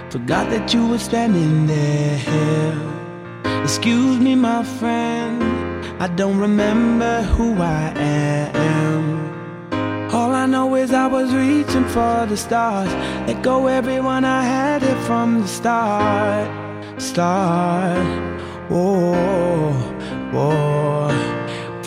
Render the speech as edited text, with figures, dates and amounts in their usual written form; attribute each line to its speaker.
Speaker 1: Forgot that you were standing there. Excuse me, my friend, I don't remember who I am. All I know is I was reaching for the stars. Let go everyone, I had it from the start. Whoa, whoa.